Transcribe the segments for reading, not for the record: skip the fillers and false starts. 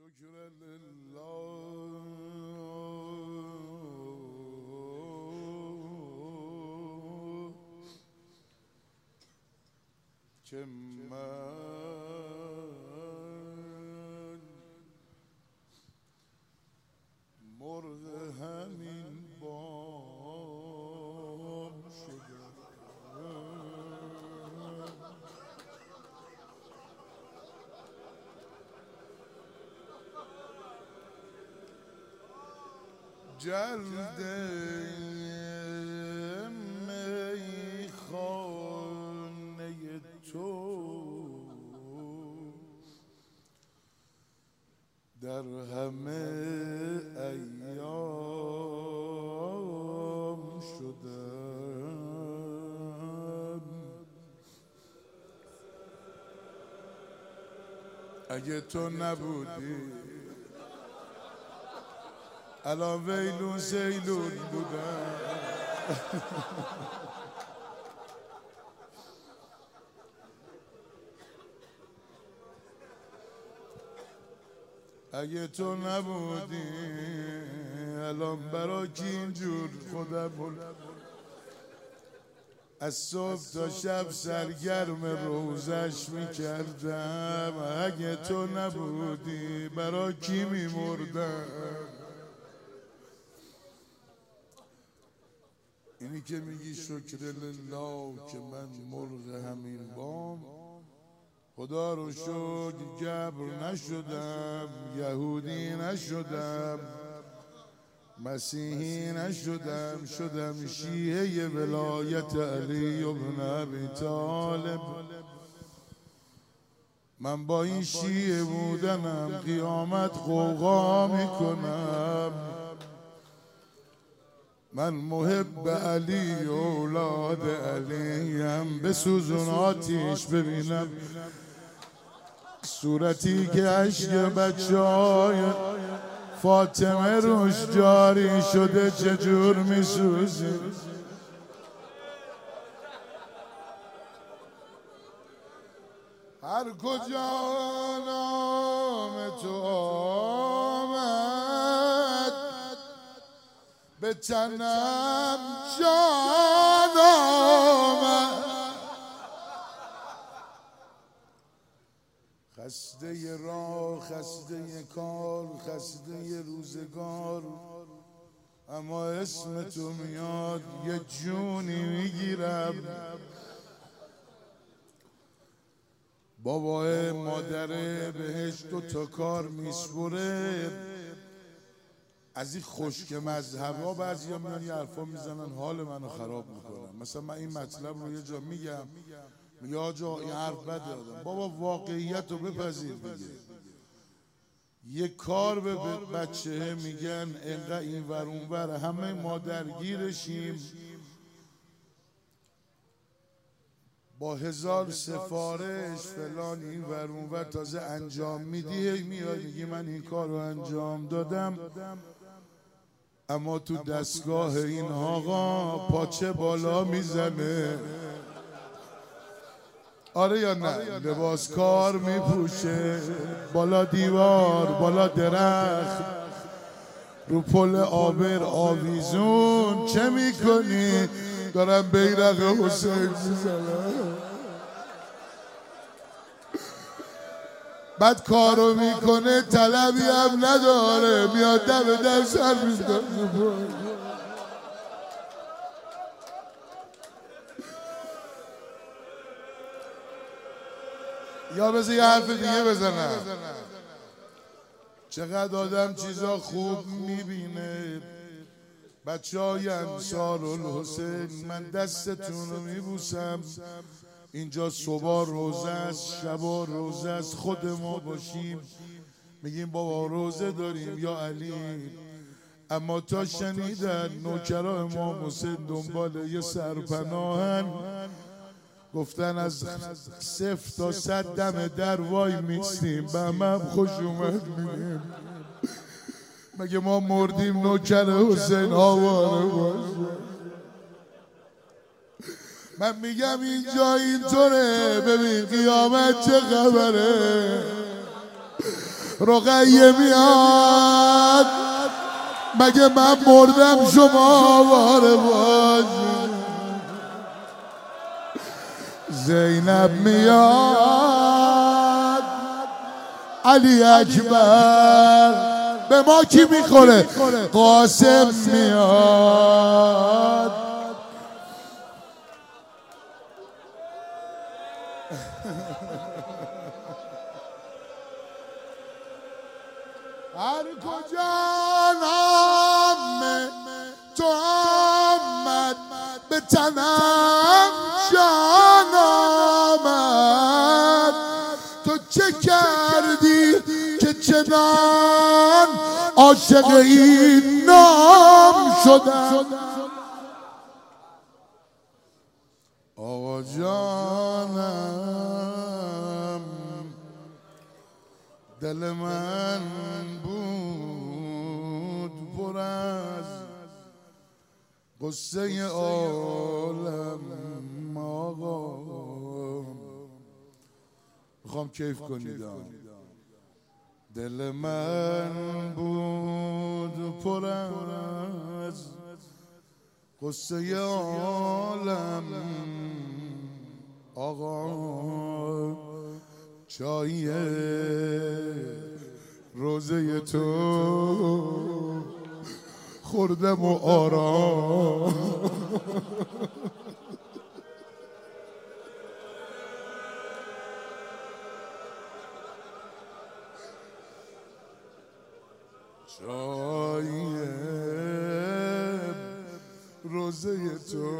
شکر لله که من مرغ همین بام شدم. جلد میخانه تو در همه ایام شدم. اگه تو نبودی الان ویلون زیلون بودم. اگه تو نبودی الان برا کی اینجور خودم از صبح تا شب سرگرم روزش میکردم. اگه تو نبودی برا کی میمردم. اینی که میگی شکر لله که من مرغ همین بام، خدا رو شکر جبر نشدم، یهودی نشدم، مسیحی نشدم، شدم شیعه ولایت علی بن ابی طالب. من با این شیعه بودنم قیامت غوغا میکنم. من محب علی و اولاد علیم. بسوزون آتیش ببینم صورتی که عشق بچه‌های فاطمه روش جاری شده چجور میسوزی. هر کجا نام تو آمد به تنم جان آمد. خسته راه، خسته کار، خسته روزگار، اما اسم تو میاد یه جونی میگیرم. بابای مادره بهش 2 تا کار میسپره. از این خشک مذهبا بعضیا میان یه حرفا میزنن حال منو خراب میکنن. مثلا من این مطلب رو یه جا میگم، یا جا این حرف بده آدم. بابا واقعیت رو بپذیر دیگه. یه کار به بچه میگن انقدر این ور اون ور، همه ما درگیرشیم با 1000 سفارش فلان این ور اون ور، تازه انجام میدی میاد میگی من این کار رو انجام دادم. اما تو دستگاه این آقا پاچه بالا میزنه. آره یا نه؟ لباس کار میپوشه، بالا دیوار، بالا درخت، رو پل آبر آویزون. چه میکنی؟ دارم بیرق حسین میزنم. بعد کارو میکنه طلبی هم نداره، میاد دم در سر میزنه. یا بذار یه حرف دیگه بزنم. چقدر آدم چیزا خوب میبینه. بچه های انصار الحسین، من دستتون رو میبوسم. اینجا صبح روزه است، شبا روزه است. خود ما باشیم میگیم بابا روزه داریم یا علی. اما تا شنیدن نوکرای امام حسین دنبال یه سرپناهن، گفتن از 0 تا 100 دم در وای میستیم، به هم خوش اومد میگیم. مگه ما مردیم نوکر حسین آواره باشه؟ من میگم اینجا اینطوره. ببین قیامت چه خبره. رقیه میاد مگه من مردم شما واره باشید. زینب میاد علی اکبر به ما کی میخوره؟ قاسم میاد. هر کجا نام تو آمد به تنم جان آمد. تو چه کردی که چنان عاشق این نام شدم؟ آقا جانم دل من بود پر از قصه عالم. آقا میخوام کیف کنید. دل من بود پر از قصه عالم. آقا چای روزه تو خوردم و آرام. چای روزه تو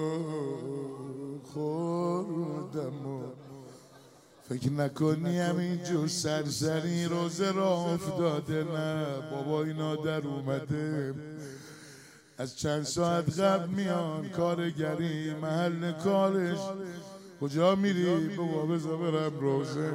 خوردم و فکر نکنی همینجور سرسری روزه را افتاده. نه بابا اینا در اومده از چند ساعت قبل میان کارگری محل کارش. کجا میری؟ بابا بذار برم روزه.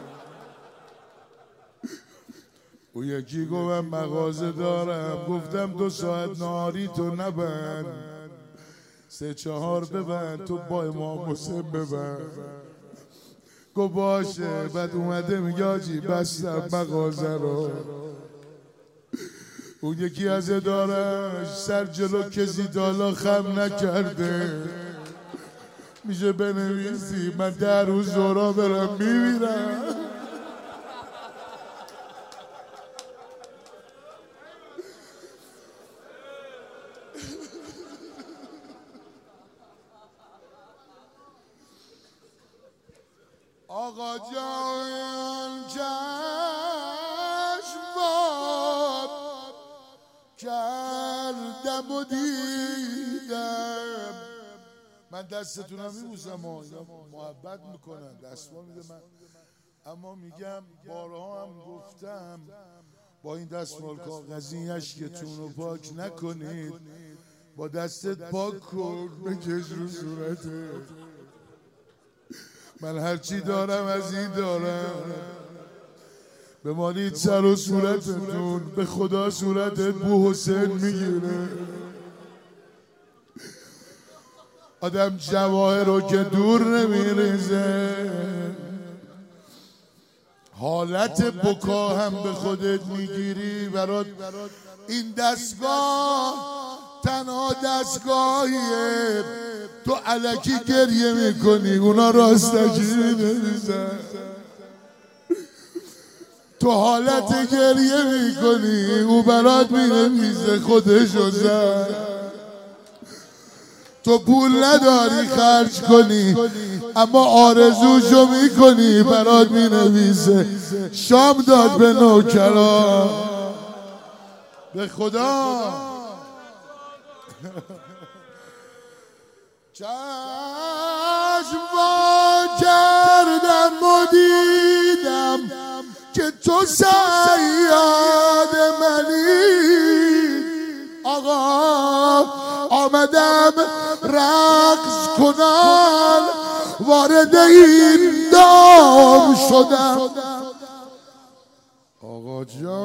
او یکی گفتم مغازه دارم. گفتم 2 ساعت نهاری تو نبند، 3-4 ببند تو با امام حسین ببند. گفت باشه. بعد اومده میگه آجی بستم مغازه رو. اون یکی از ادارش سر جلو کسی دالا خم نکرده. میشه بنویسی من 10 روز زورا برم میبینم. آقا جان چشم باب کردم و دیدم. من دستتونم میبوسم و اینا محبت میکنن دستمال میده من. اما میگم بارها هم گفتم با این دستمال کاغذی اشکتون رو پاک نکنید، با دستت پاک کن بکش رو صورتت. من هرچی دارم از این دارم. بمانید سر و صورتتون، به خدا صورتت بو حسین میگیره. آدم جواهر رو که دور نمیریزه. حالت بکا هم به خودت میگیری. برات این دستگاه تنها دستگاهیه تو الکی گریه میکنی اونا راستکی نمیزن. تو حالت گریه میکنی او برات مینویسه خودشو زن. تو پول نداری خرج کنی اما آرزوشو میکنی برات مینویسه شام داد به نوکرا. به خدا چشم وا کردم و دیدم که تو صیاد منی. آقا آمدم رقص کنم وارد این دام شدم. آقا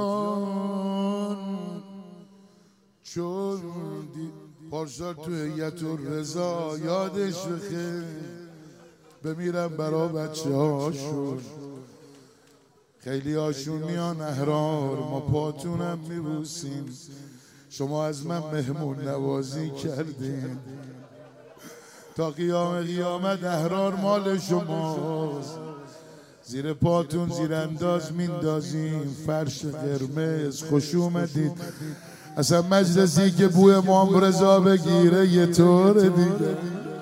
جان چون پارسال تو هیئت الرضا یادش بخیر بمیرم برا بچه هاشون. خیلی هاشون میان احرار، ما پاتونم میبوسیم، شما از من مهمون نوازی کردین، تا قیامت احرار مال شماست، زیر پاتون زیر انداز میندازیم، فرش قرمز. خوش اومدید. اصلا مجلسی که بوی امام رضا بگیره یه طور دیگه.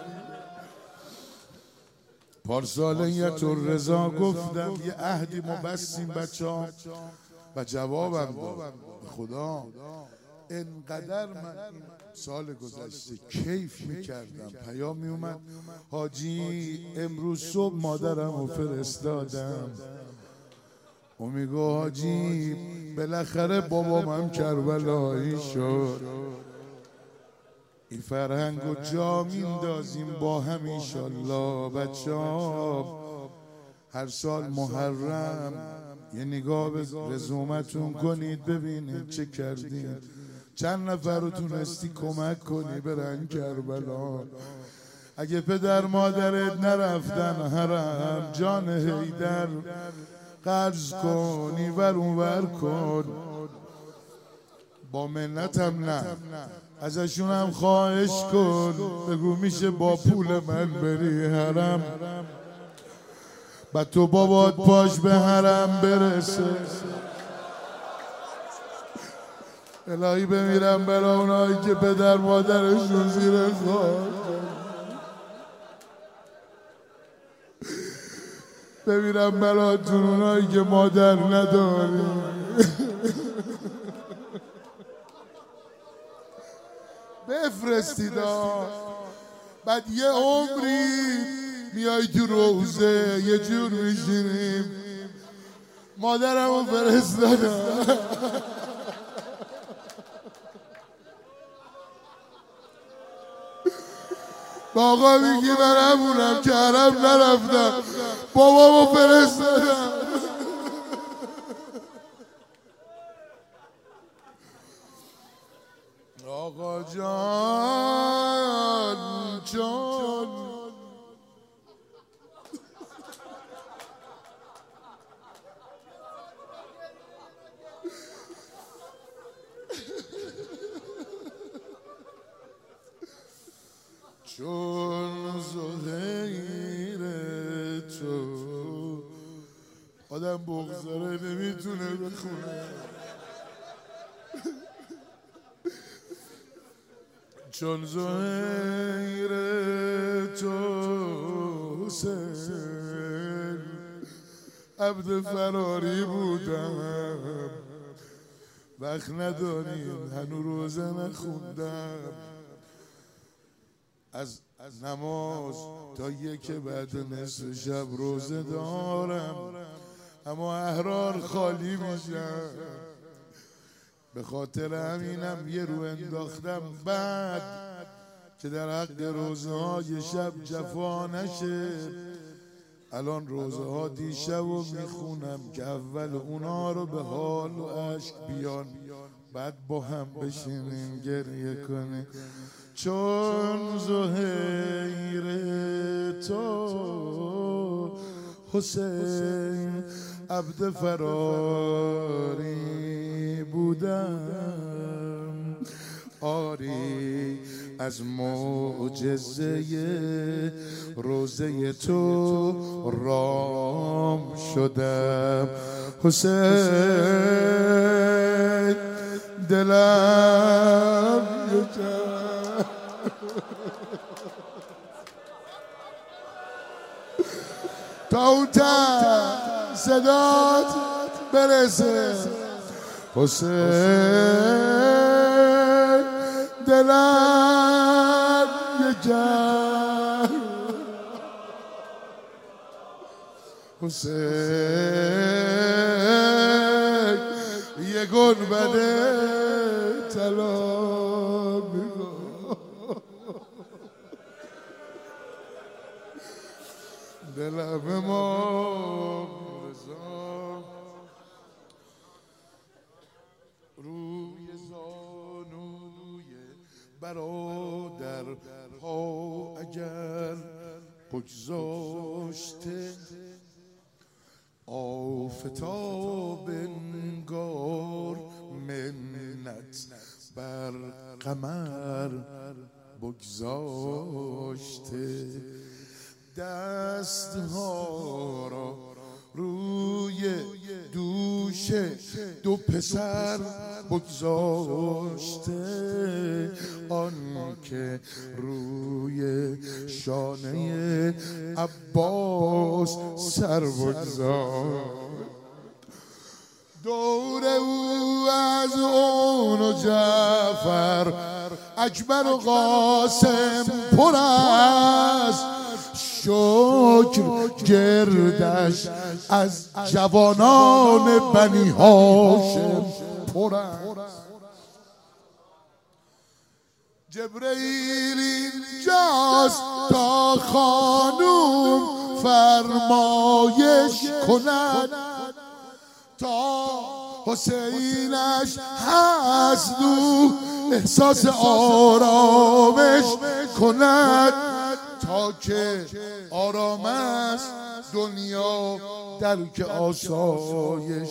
پارسال یتور رضا گفتم یه عهدی ما بستیم بچه‌ها و جوابم داد. خدا انقدر من این سال گذشته کیف میکردم، پیام میومد حاجی امروز صبح مادرم رو فرستادم، و میگو حاجی بالاخره بابام هم کربلایی شد، این فرهنگ رو جا میندازیم با هم انشالله. بچه ها هر سال محرم یه نگاه به رزومتون کنید ببینید چه کردین، چند نفر رو تونستی کمک کنی برن کربلا. اگه پدر مادرت نرفتن حرم، جان حیدر قرض کن اینور اونور کن، با منتم نه، ازشون هم خواهش کن، بگو میشه با پول من بری حرم، بعد تو بابات پاش به حرم برسه. الهی بمیرم برای اونایی که پدر مادرشون زیر خاک، بمیرم براتون اونایی که مادر نداری، بفرستید. بعد یه عمری میای تو روزه یه جور میشینیم، مادرمو فرستادم. با آقا میگی من همونم که حرم نرفتم، بابامو فرستادم. آقا جان جان چون زهیر تو آدم بغضاره نمیتونه بخونه، چون زهیر تو حسین عبد فراری بودم، وقت نداریم هنو روزه نخوندم، از نماز تا یک بعد نصف شب روزه دارم، اما احرار خالی میشم، به خاطر همینم یه رو انداختم بعد که در حق روزه های شب جفا نشه. الان روزه ها دیشب و میخونم که اول اونا رو به حال و عشق بیان، بعد با هم بشینیم گریه کنیم. چون زهیر تو حسین عبد فراری بودم، آری از معجزه روزه تو رام شدم، حسین دلم تا اون صدات برسه، حسین دلم یکم، حسین یه گنبده طلا میخواد، دلم امام رضا روی زانوی برادر ها اگر بگذاشته، آفرین فتاب انگار منت بر قمر بگذاشته، دستها را روی دوش دو پسر بگذاشته، آن که روی شانه عباس سر بگذاشت. دور او از اون و جعفر اکبر و قاسم پر است، شکر گردش از جوانان بنی هاشم پر است. جبرئیل اینجاست تا خانوم فرمایش کند، تا حسینش هست او احساس آرامش کند، تا که آرام است دنیا درک آسایش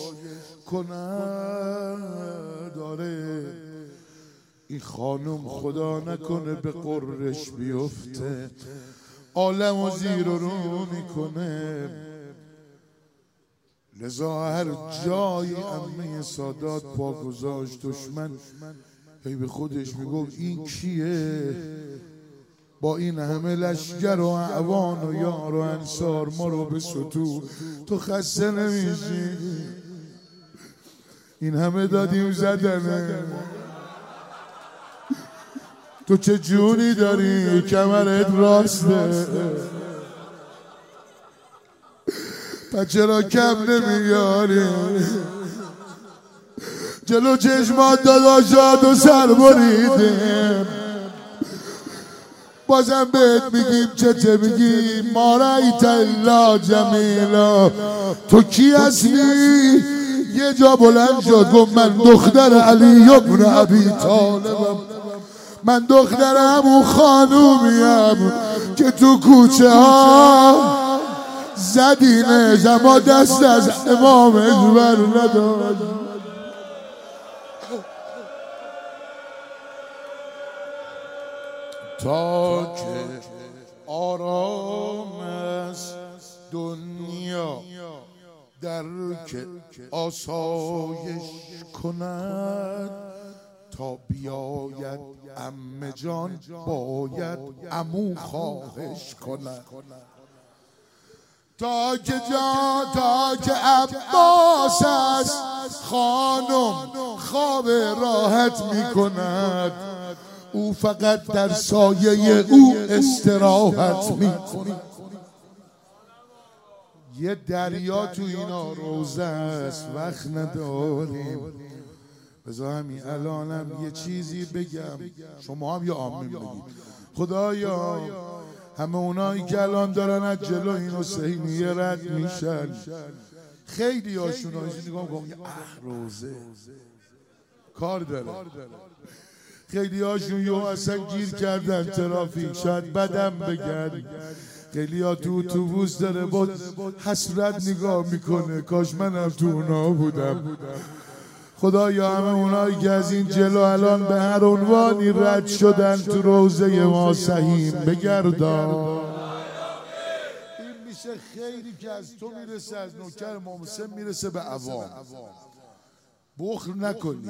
کند. داره این خانم خدا نکنه به قرش بیفته، عالم و زیر و رو میکنه. لذا هر جایی عمه سادات پا گذاشت دشمن هی به خودش میگفت این کیه؟ با این همه لشگر و اعوان و یار و انصار ما رو به ستور تو خسته نمیشی؟ این همه دادیم زدنه، تو چه جونی داری؟ کمرت راسته، پس چرا کم نمیاری؟ جلو چشمات داداشات و سر بریدیم، بازم بهت میگیم چه میگیم؟ ما رأیت الا جمیلا. تو کی هستی؟ یه جا بلند شد گفت من دختر علی ابن ابی طالبم، من دختر همون خانومیم که تو کوچه ها زدینش اما دست از امامش بر نداشت. تا که آرام است دنیا درک آسایش کند، تا بیاید عمه جان باید عمو خواهش کند، تا که عباس است خانم خواب راحت می کند، او فقط در سایه او استراحت می کند. یه دریا تو اینا روزه است، وقت نداریم، بذار همین الانم یه چیزی بگم، شما هم یه آمین بگید. خدایا همه اونایی که الان دارن از جلو این حسینیه رد میشن، خیلی هاشون هایشون نگاه میکنم یه روزه کار داره، خیلی هاشون یه اصلا گیر کردن ترافیک، شاید بدم بگن، خیلی ها تو اتوبوس داره با حسرت نگاه میکنه کاش منم تو اونا بودم. خدایا همه اونایی که از این جلو الان به هر عنوانی رد شدن تو روزه ما سهیم بگردان. این میشه خیلی که از تو میرسه، از نوکر محسن میرسه به عوام، بخل نکنی.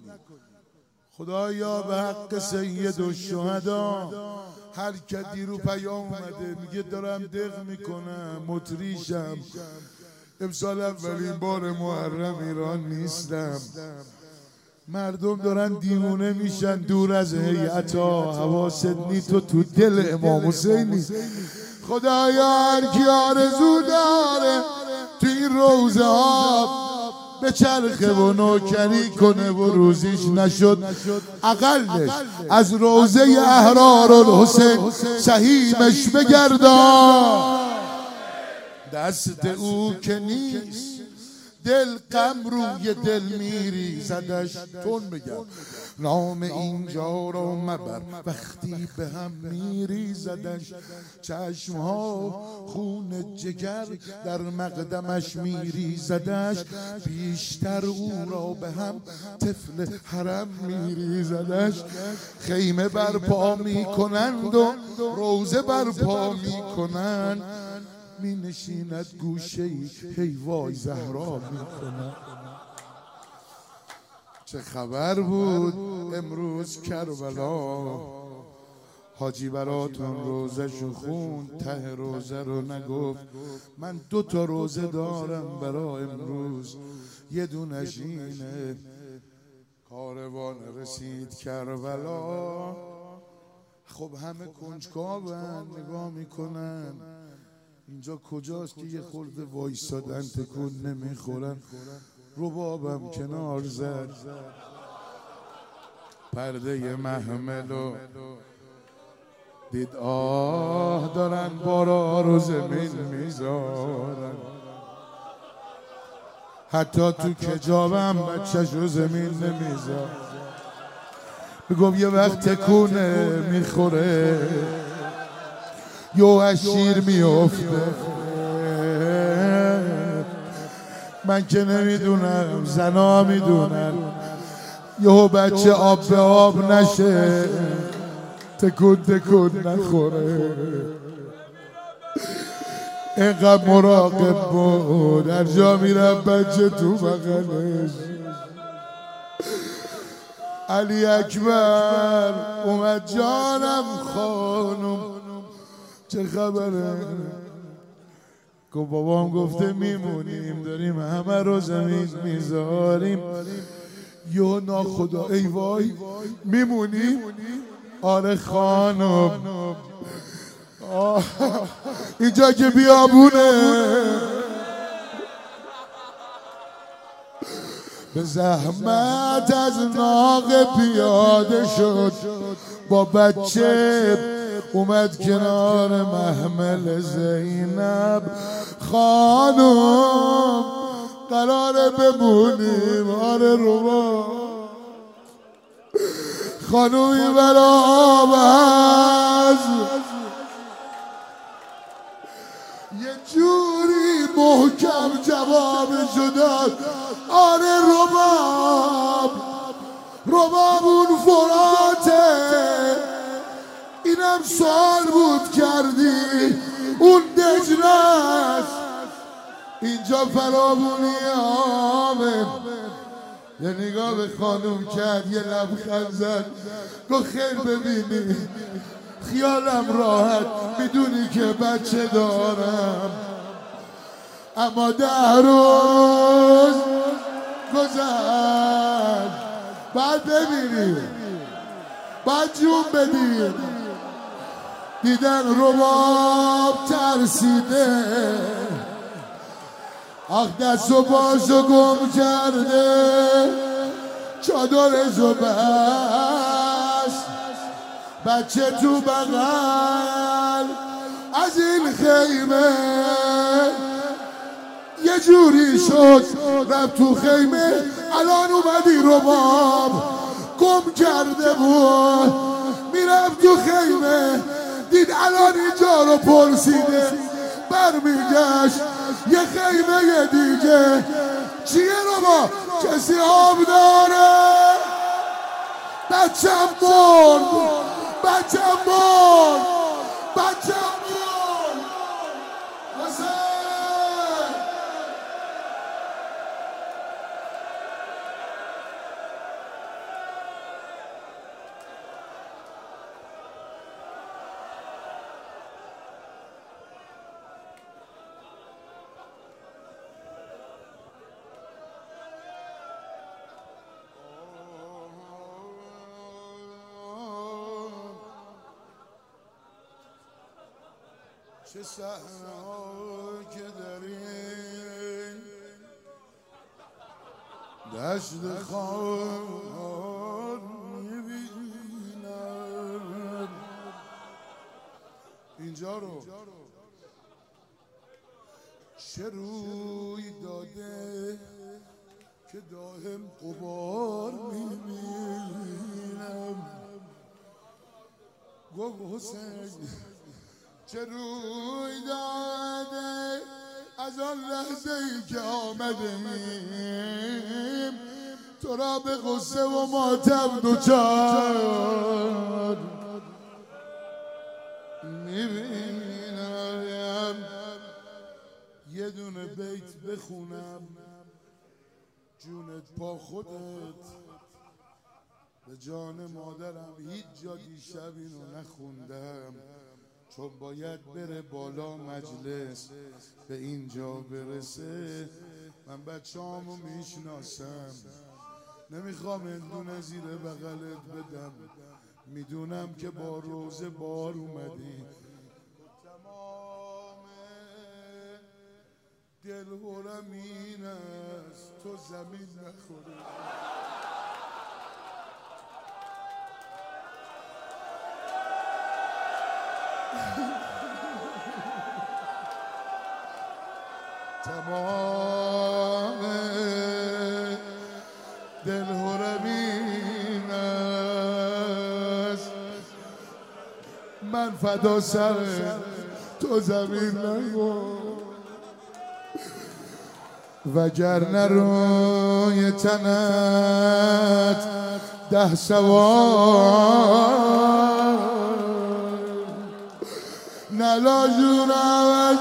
خدایا به حق سید الشهدا هر که دیرو پیام اومده میگه دارم دق میکنم مطریشم، امسال اولین بار محرم ایران نیستم، مردم دارن دیوونه میشن دور از هیئتا، حواست نی تو دل امام حسینی. خدایا هر کی آرزو داره تو این روزه ها به چرخه و نوکری کنه و روزیش نشد اقلش از روزه احرار الحسین سهیمش بگردان. دست او که نیست دل غم روی دل میریزدش. تون بگم نام اینجا رو مبر وقتی به هم میریزدش. چشمها خون جگر در مقدمش میریزدش. بیشتر او را به هم طفل حرم میریزدش. خیمه برپا میکنند و روزه برپا میکنند. می نشیند گوشه ای هی وای زهرا میکنند. چه خبر بود امروز کربلا؟ حاجی براتون روزه شو خون، ته روزه رو نگفت. من 2 روزه دارم برا امروز، یه دونش اینه. کاروان رسید کربلا. خب همه کنجکاون نگاه میکنن اینجا کجاست که یه خورده وایسادن تکون نمیخورن. ربابم کنار زد پرده محملو دید آه دارن بارا رو زمین میذارن. حتی تو کجابم بچهش رو زمین نمیذار. بگم یه وقت تکونه میخوره یو از شیر میافته. من که نمیدونم زنا میدونن یهو بچه آب به آب نشه تکون نخوره. اینقدر مراقب بود هر جا میرم بچه تو بغلش. علی اکبر اومد جانم خانم چه خبره؟ گفت بابام گفته میمونیم داریم همه رو زمین میذاریم. یو ناخدا ای وای میمونیم؟ آره خانم اینجا که بیابونه به زحمت از ناقه پیاده شد با بچه اومد کنار محمل زینب. خانم قراره بمونیم؟ آره روما خانومی برا آب هست یه جوری محکم جوابشو داد. آره رباب اون فراته. اینم سوال بود کردی اون دجلس اینجا فرابونی آمه. یه نگاه به خانوم کرد یه لبخند زد گفت خیر ببینی خیالم راحت میدونی که بچه دارم اما 10 روز گذشت بعد ببینی بعد جون بدیم. دیدن رباب ترسیده آخ دست و پاشو گم کرده چادرشو بست بچه تو بغل از این خیمه یه جوری شد رفت تو خیمه. الان اومدی رباب گم کرده بود میرفت تو خیمه دید الان اینجا رو پرسیده برمیگشت یه خیمه دیگه. چیه رباب؟ کسی آب داره؟ بچم مرد چه صحنه‌ها که در این دشت خار می‌بینم. اینجا رو چه روی داده که دائم غبار میبینم. گفت حسین چه روی داده از آن لحظه ای که آمدیم تو را به غصه و ماتم دوچار میبینم. یه دونه بیت بخونم جونت پا خودت به جان مادرم هیچ جا دیشب اینو نخوندم چون باید بره بالا مجلس به اینجا برسه. من بچه‌هامو میشناسم نمیخوام اندونه زیر بغلت بدم میدونم که با روزه بار اومدی تمام دل هرم این است تو زمین نخوری. تمام دل هرمین است من فدا سر تو زمین نگو وگرنه روی تنت 10 سوار نلا جونم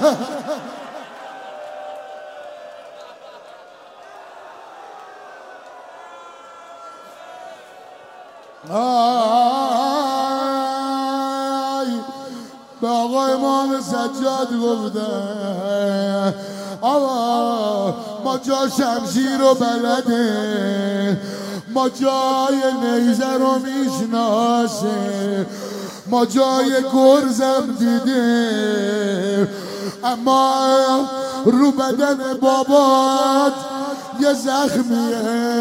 به آقا امام سجاد گفتن آقا ما جا شمشیر رو بلده ما جای نیزه رو میشناسه ما جای گرزم دیده اما رو بدن بابات یه زخمیه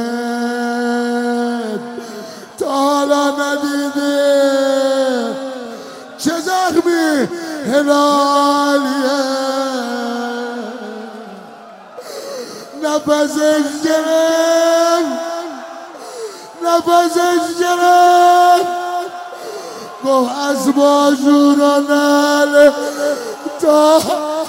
تا حالا ندیده. چه زخمی؟ هلالیه نفسش گرفت گفت از باجورا نله تا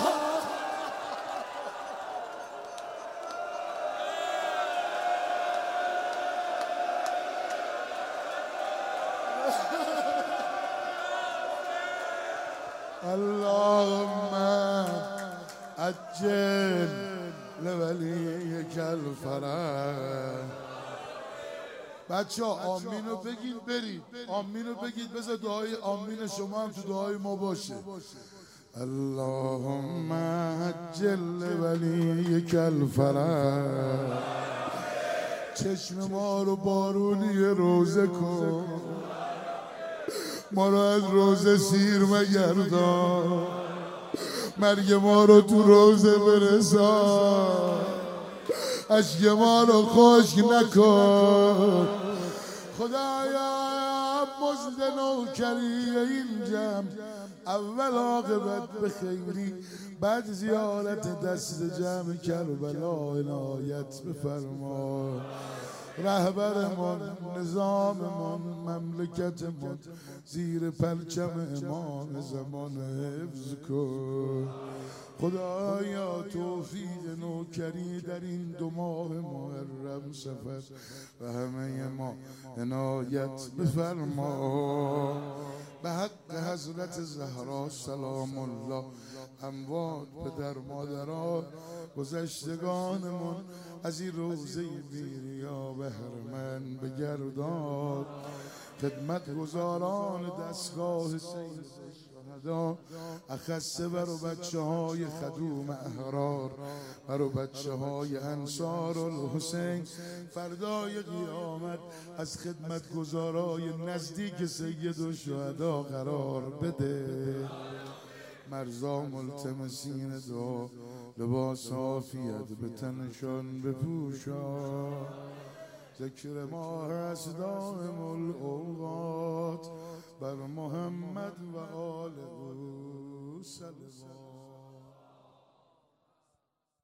اللهم عجل لولیک الفرج. بچه ها آمینو بگید برید آمینو بگید بذار دعای آمین شما هم تو دعای ما باشه. اللهم عجل لولیک الفرج. چشم ما رو بارونی روزه کن ما رو از روزه سیر مگردان مرگ ما رو تو روزه برسان اشک ما رو خشک نکن خدایا مزد نوکری این جمع اول عاقبت به خیری بعد زیارت دست جمع کربلا عنایت بفرما. رهبرمان نظاممان مملکتمان زیر پرچم امام زمان حفظ کن خدایا. توفیق نوکری در این 2 ماه محرم سفر و همه ما عنایت بفرما. به حق حضرت زهرا سلام الله اموات پدر مادران گذشتگانمون از این روزه بیریا بهرمند بگردان. خدمت گزاران دستگاه سید شهدا اخصه برو بچه های خدوم احرار برو بچه های انصار الحسین فردای قیامت از خدمت گزارای نزدیک سید الشهدا قرار بده. مرزا ملتمسین دعا لباس عافیت به تنشان بپوشا. ذکر ما هست دائم الاوقات بر محمد و آل او صلوات.